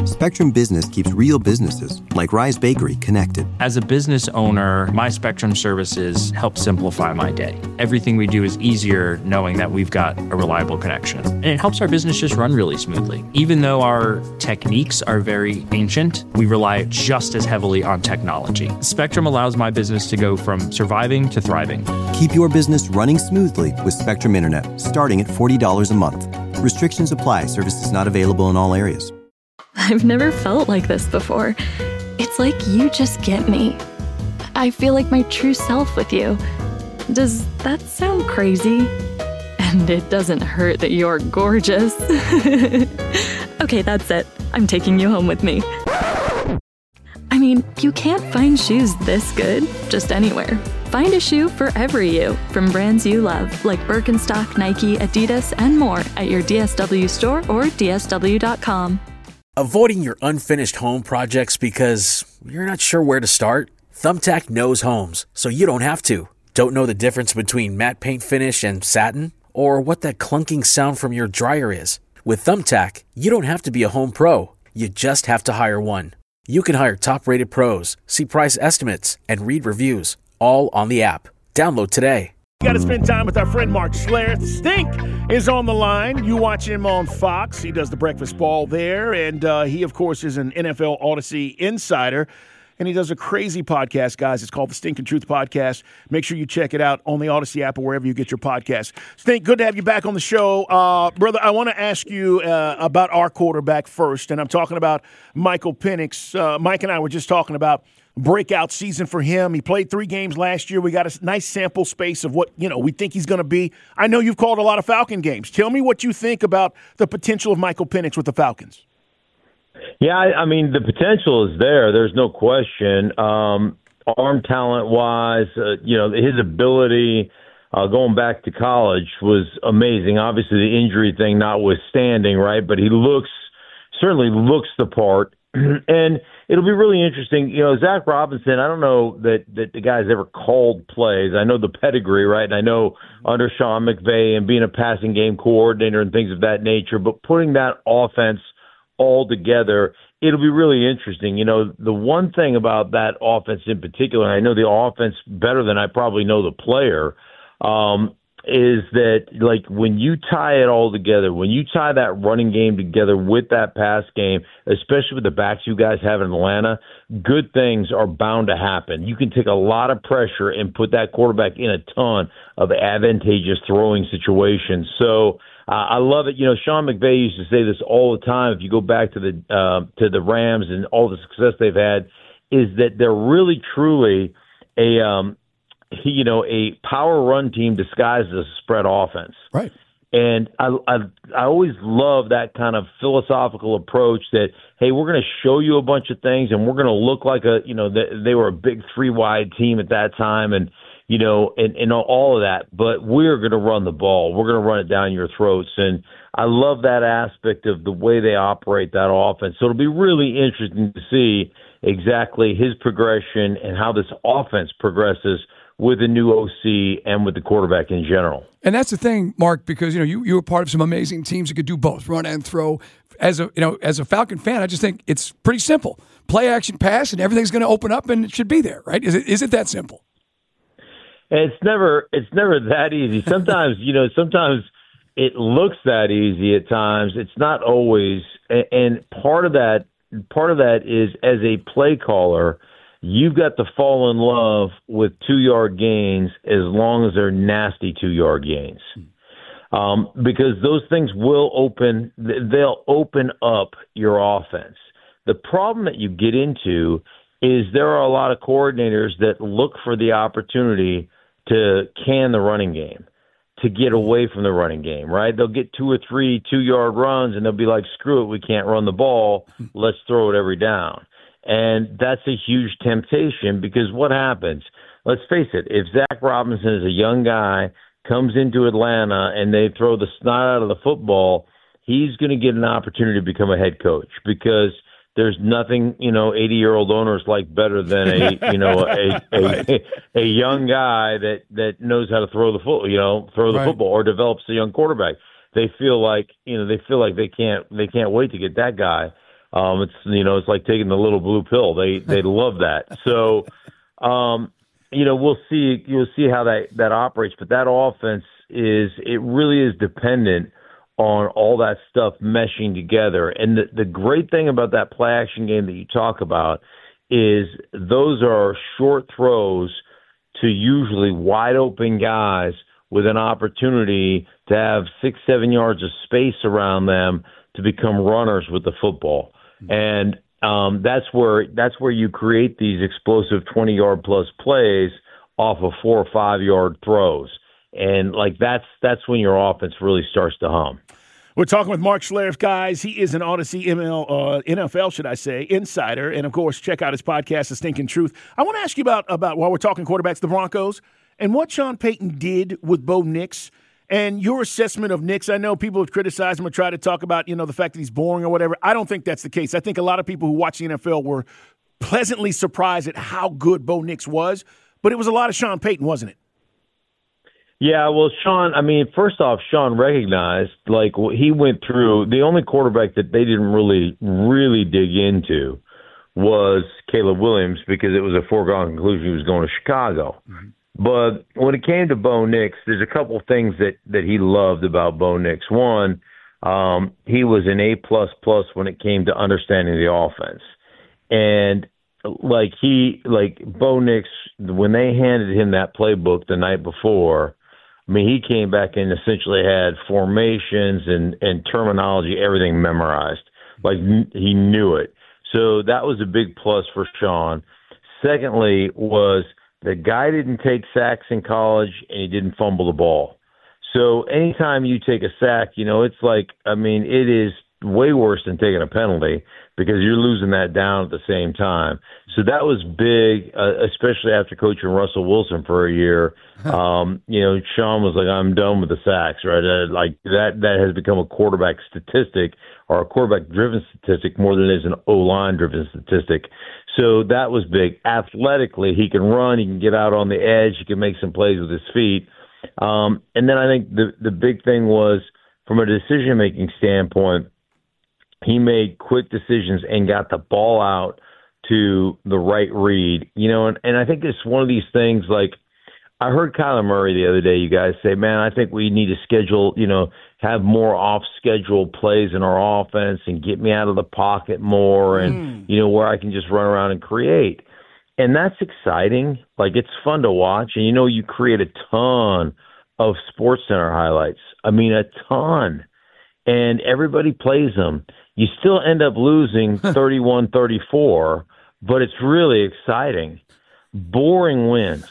Spectrum Business keeps real businesses, like Rise Bakery, connected. As a business owner, my Spectrum services help simplify my day. Everything we do is easier knowing that we've got a reliable connection. And it helps our business just run really smoothly. Even though our techniques are very ancient, we rely just as heavily on technology. Spectrum allows my business to go from surviving to thriving. Keep your business running smoothly with Spectrum Internet, starting at $40 a month. Restrictions apply. Services not available in all areas. I've never felt like this before. It's like you just get me. I feel like my true self with you. Does that sound crazy? And it doesn't hurt that you're gorgeous. Okay, that's it. I'm taking you home with me. I mean, you can't find shoes this good just anywhere. Find a shoe for every you from brands you love, like Birkenstock, Nike, Adidas, and more at your DSW store or dsw.com. Avoiding your unfinished home projects because you're not sure where to start? Thumbtack knows homes, so you don't have to. Don't know the difference between matte paint finish and satin? Or what that clunking sound from your dryer is? With Thumbtack, you don't have to be a home pro. You just have to hire one. You can hire top-rated pros, see price estimates, and read reviews, all on the app. Download today. You got to spend time with our friend Mark Schlereth. Stink is on the line. You watch him on Fox. He does the breakfast ball there, and he, of course, is an NFL Odyssey insider, and he does a crazy podcast, guys. It's called the Stink and Truth Podcast. Make sure you check it out on the Odyssey app or wherever you get your podcasts. Stink, good to have you back on the show. Brother, I want to ask you about our quarterback first, and I'm talking about Michael Penix. Mike and I were just talking about breakout season for him. He played 3 games last year. We got a nice sample space of what, we think he's going to be. I know you've called a lot of Falcon games. Tell me what you think about the potential of Michael Penix with the Falcons. Yeah, I mean, the potential is there. There's no question. Arm talent-wise, his ability going back to college was amazing. Obviously, the injury thing notwithstanding, right? But he certainly looks the part. And it'll be really interesting. Zach Robinson, I don't know that the guy's ever called plays. I know the pedigree, right? And I know under Sean McVay and being a passing game coordinator and things of that nature, but putting that offense all together, it'll be really interesting. The one thing about that offense in particular, and I know the offense better than I probably know the player, is that, like, when you tie it all together, when you tie that running game together with that pass game, especially with the backs you guys have in Atlanta, good things are bound to happen. You can take a lot of pressure and put that quarterback in a ton of advantageous throwing situations. So I love it. Sean McVay used to say this all the time. If you go back to the Rams and all the success they've had, is that they're really truly a power run team disguised as a spread offense. Right. And I always love that kind of philosophical approach that, hey, we're going to show you a bunch of things and we're going to look like they were a big 3-wide team at that time and all of that, but we're going to run the ball. We're going to run it down your throats. And I love that aspect of the way they operate that offense. So it'll be really interesting to see exactly his progression and how this offense progresses with the new OC and with the quarterback in general. And that's the thing, Mark, because you were part of some amazing teams that could do both, run and throw. As a Falcon fan, I just think it's pretty simple. Play action pass and everything's going to open up and it should be there, right? Is it that simple? It's never that easy. Sometimes, sometimes it looks that easy at times. It's not always. And part of that is, as a play caller, you've got to fall in love with 2-yard gains as long as they're nasty 2-yard gains. Because those things they'll open up your offense. The problem that you get into is there are a lot of coordinators that look for the opportunity to can the running game, to get away from the running game, right? They'll get 2 or 3 2-yard runs, and they'll be like, screw it, we can't run the ball. Let's throw it every down. And that's a huge temptation because what happens? Let's face it, if Zach Robinson is a young guy, comes into Atlanta, and they throw the snot out of the football, he's going to get an opportunity to become a head coach because there's nothing, 80-year-old owners like better than a young guy that knows how to throw the football or develops a young quarterback. They feel like they can't wait to get that guy. It's it's like taking the little blue pill. They love that. So we'll see. You'll see how that operates. But that offense really is dependent on all that stuff meshing together. And the great thing about that play action game that you talk about is those are short throws to usually wide open guys with an opportunity to have 6-7 yards of space around them to become runners with the football. And that's where you create these explosive 20-yard plus plays off of 4 or 5 yard throws. And that's when your offense really starts to hum. We're talking with Mark Schlereth, guys. He is an Odyssey NFL, should I say, insider. And, of course, check out his podcast, The Stinking Truth. I want to ask you about while we're talking quarterbacks, the Broncos, and what Sean Payton did with Bo Nix and your assessment of Nix. I know people have criticized him or tried to talk about, the fact that he's boring or whatever. I don't think that's the case. I think a lot of people who watch the NFL were pleasantly surprised at how good Bo Nix was. But it was a lot of Sean Payton, wasn't it? Yeah, well, Sean, first off, Sean recognized, he went through, the only quarterback that they didn't really dig into was Caleb Williams because it was a foregone conclusion he was going to Chicago. Mm-hmm. But when it came to Bo Nix, there's a couple of things that he loved about Bo Nix. One, he was an A++ when it came to understanding the offense. And Bo Nix, when they handed him that playbook the night before, he came back and essentially had formations and terminology, everything memorized. He knew it. So that was a big plus for Sean. Secondly was the guy didn't take sacks in college and he didn't fumble the ball. So anytime you take a sack, it is way worse than taking a penalty because you're losing that down at the same time. So that was big, especially after coaching Russell Wilson for a year. Sean was like, I'm done with the sacks, right? That has become a quarterback statistic or a quarterback-driven statistic more than it is an O-line-driven statistic. So that was big. Athletically, he can run, he can get out on the edge, he can make some plays with his feet. And then I think the big thing was, from a decision-making standpoint, he made quick decisions and got the ball out to the right read. And I think it's one of these things I heard Kyler Murray the other day, you guys say, man, I think we need to schedule, have more off-schedule plays in our offense and get me out of the pocket more and, where I can just run around and create. And that's exciting. It's fun to watch. And, you create a ton of SportsCenter highlights. A ton. And everybody plays them. You still end up losing 31-34, but it's really exciting. Boring wins.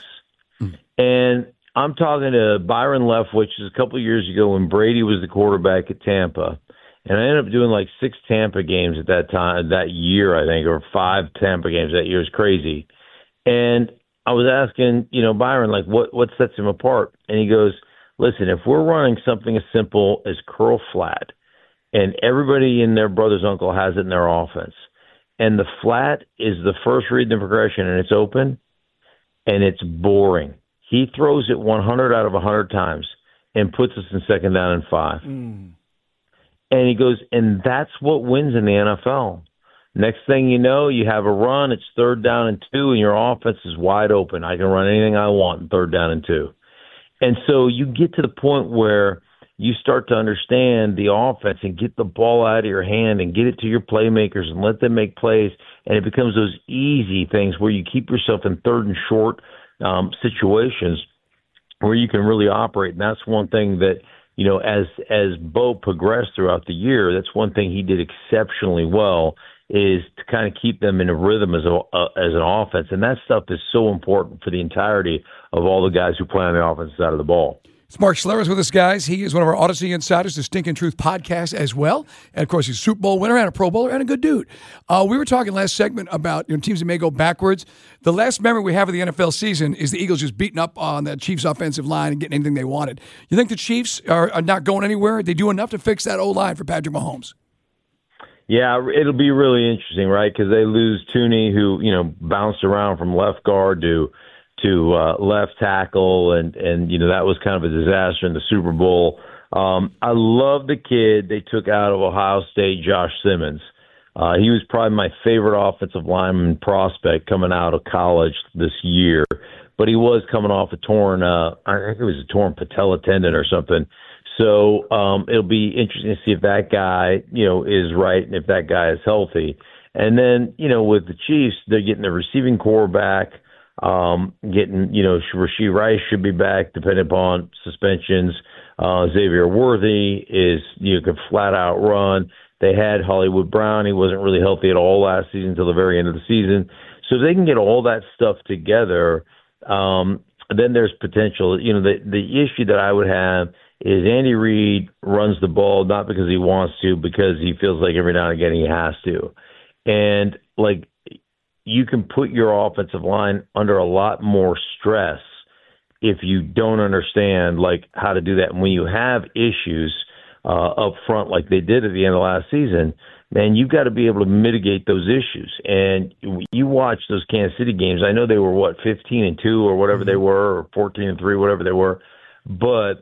And I'm talking to Byron Leftwich a couple of years ago when Brady was the quarterback at Tampa. And I ended up doing 6 Tampa games at that time, that year, I think, or 5 Tampa games that year. It was crazy. And I was asking, Byron, what sets him apart? And he goes, listen, if we're running something as simple as curl flat, and everybody and their brother's uncle has it in their offense, and the flat is the first read in the progression, and it's open, and it's boring. He throws it 100 out of 100 times and puts us in 2nd down and 5. And he goes, and that's what wins in the NFL. Next thing you know, you have a run, it's 3rd down and 2, and your offense is wide open. I can run anything I want in 3rd down and 2. And so you get to the point where you start to understand the offense and get the ball out of your hand and get it to your playmakers and let them make plays. And it becomes those easy things where you keep yourself in 3rd and short situations where you can really operate. And that's one thing that, as Bo progressed throughout the year, that's one thing he did exceptionally well, is to kind of keep them in a rhythm as an offense. And that stuff is so important for the entirety of all the guys who play on the offensive side of the ball. It's Mark Schlereth with us, guys. He is one of our Odyssey Insiders, the Stinking Truth podcast as well. And, of course, he's a Super Bowl winner and a Pro Bowler and a good dude. We were talking last segment about teams that may go backwards. The last memory we have of the NFL season is the Eagles just beating up on the Chiefs' offensive line and getting anything they wanted. You think the Chiefs are not going anywhere? They do enough to fix that O-line for Patrick Mahomes? Yeah, it'll be really interesting, right? Because they lose Tooney, who, bounced around from left guard to left tackle, and that was kind of a disaster in the Super Bowl. I love the kid they took out of Ohio State, Josh Simmons. He was probably my favorite offensive lineman prospect coming out of college this year, but he was coming off a torn, I think it was a torn patella tendon or something. So it'll be interesting to see if that guy, is right and if that guy is healthy. And then, with the Chiefs, they're getting the receiving core back, Rashee Rice should be back depending upon suspensions. Xavier Worthy could flat out run. They had Hollywood Brown. He wasn't really healthy at all last season until the very end of the season. So if they can get all that stuff together, then there's potential. The issue that I would have is Andy Reid runs the ball not because he wants to, because he feels like every now and again he has to. And, you can put your offensive line under a lot more stress if you don't understand, how to do that. And when you have issues up front like they did at the end of last season, then you've got to be able to mitigate those issues. And you watch those Kansas City games. I know they were, 15-2 or whatever they were, or 14-3, whatever they were. But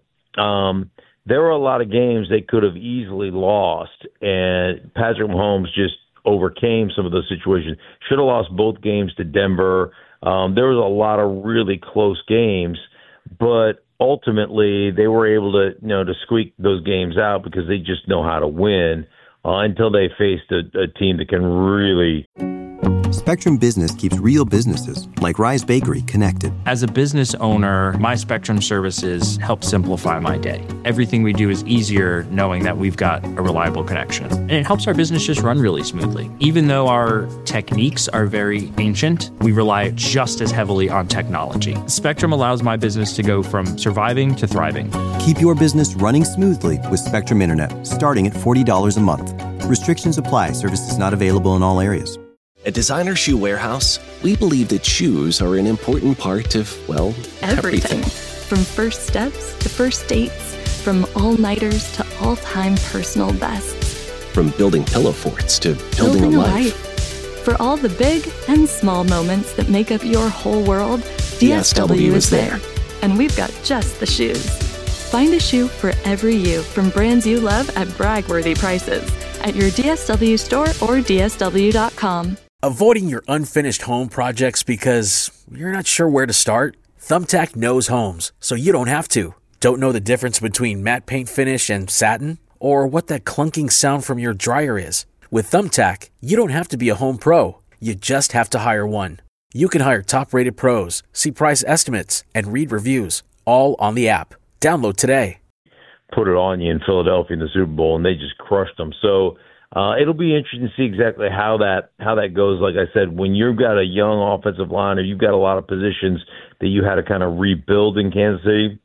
there were a lot of games they could have easily lost, and Patrick Mahomes just overcame some of those situations. Should have lost both games to Denver. There was a lot of really close games, but ultimately they were able to squeak those games out because they just know how to win until they faced a team that can really. Spectrum Business keeps real businesses like Rise Bakery connected. As a business owner, my Spectrum services help simplify my day. Everything we do is easier knowing that we've got a reliable connection. And it helps our business just run really smoothly. Even though our techniques are very ancient, we rely just as heavily on technology. Spectrum allows my business to go from surviving to thriving. Keep your business running smoothly with Spectrum Internet, starting at $40 a month. Restrictions apply. Services not available in all areas. At Designer Shoe Warehouse, we believe that shoes are an important part of, everything. From first steps to first dates, from all-nighters to all-time personal bests. From building pillow forts to building a life. For all the big and small moments that make up your whole world, DSW is there. And we've got just the shoes. Find a shoe for every you from brands you love at brag-worthy prices at your DSW store or DSW.com. Avoiding your unfinished home projects because you're not sure where to start? Thumbtack knows homes, so you don't have to. Don't know the difference between matte paint finish and satin? Or what that clunking sound from your dryer is? With Thumbtack, you don't have to be a home pro. You just have to hire one. You can hire top-rated pros, see price estimates, and read reviews, all on the app. Download today. Put it on you in Philadelphia in the Super Bowl, and they just crushed them. So it'll be interesting to see exactly how that goes. Like I said, when you've got a young offensive line or you've got a lot of positions that you had to kind of rebuild in Kansas City,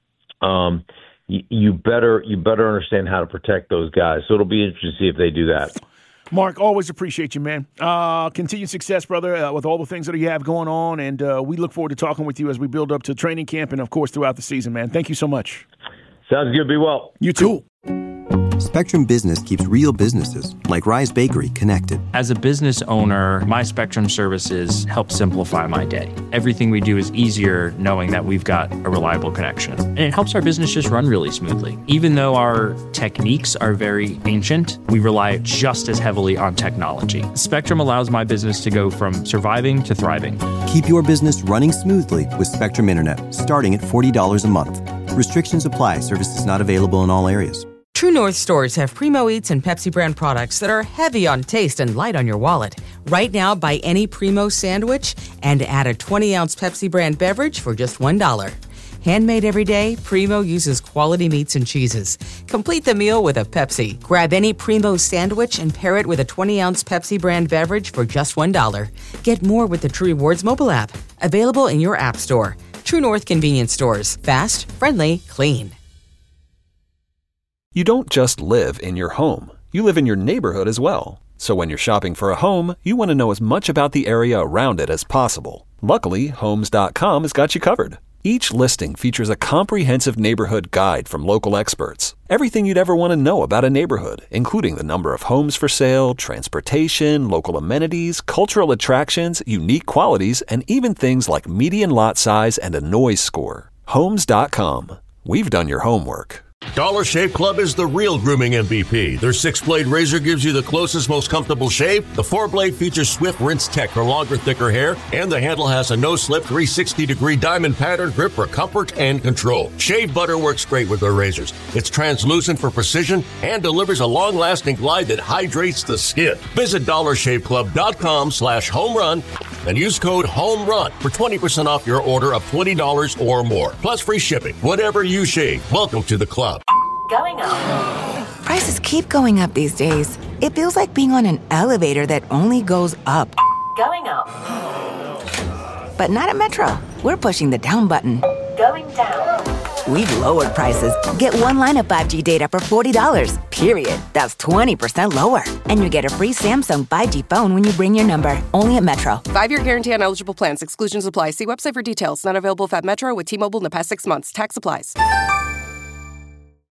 you better understand how to protect those guys. So it'll be interesting to see if they do that. Mark, always appreciate you, man. Continued success, brother, with all the things that you have going on, and we look forward to talking with you as we build up to training camp and, of course, throughout the season, man. Thank you so much. Sounds good. Be well. You too. Spectrum Business keeps real businesses like Rise Bakery connected. As a business owner, my Spectrum services help simplify my day. Everything we do is easier knowing that we've got a reliable connection. And it helps our business just run really smoothly. Even though our techniques are very ancient, we rely just as heavily on technology. Spectrum allows my business to go from surviving to thriving. Keep your business running smoothly with Spectrum Internet, starting at $40 a month. Restrictions apply. Services not available in all areas. True North stores have Primo Eats and Pepsi brand products that are heavy on taste and light on your wallet. Right now, buy any Primo sandwich and add a 20-ounce Pepsi brand beverage for just $1. Handmade every day, Primo uses quality meats and cheeses. Complete the meal with a Pepsi. Grab any Primo sandwich and pair it with a 20-ounce Pepsi brand beverage for just $1. Get more with the True Rewards mobile app. Available in your app store. True North convenience stores. Fast, friendly, clean. You don't just live in your home. You live in your neighborhood as well. So when you're shopping for a home, you want to know as much about the area around it as possible. Luckily, Homes.com has got you covered. Each listing features a comprehensive neighborhood guide from local experts. Everything you'd ever want to know about a neighborhood, including the number of homes for sale, transportation, local amenities, cultural attractions, unique qualities, and even things like median lot size and a noise score. Homes.com. We've done your homework. Dollar Shave Club is the real grooming MVP. Their 6-blade razor gives you the closest, most comfortable shave. The 4-blade features Swift Rinse Tech for longer, thicker hair, and the handle has a no-slip 360-degree diamond pattern grip for comfort and control. Shave butter works great with their razors. It's translucent for precision and delivers a long-lasting glide that hydrates the skin. Visit DollarShaveClub.com/homerun and use code HOMERUN for 20% off your order of $20 or more. Plus free shipping. Whatever you shave, welcome to the club. Going up. Prices keep going up these days. It feels like being on an elevator that only goes up. Going up. But not at Metro. We're pushing the down button. Going down. We've lowered prices. Get one line of 5G data for $40, period. That's 20% lower. And you get a free Samsung 5G phone when you bring your number. Only at Metro. 5-year guarantee on eligible plans. Exclusions apply. See website for details. Not available at Metro with T-Mobile in the past 6 months. Tax applies.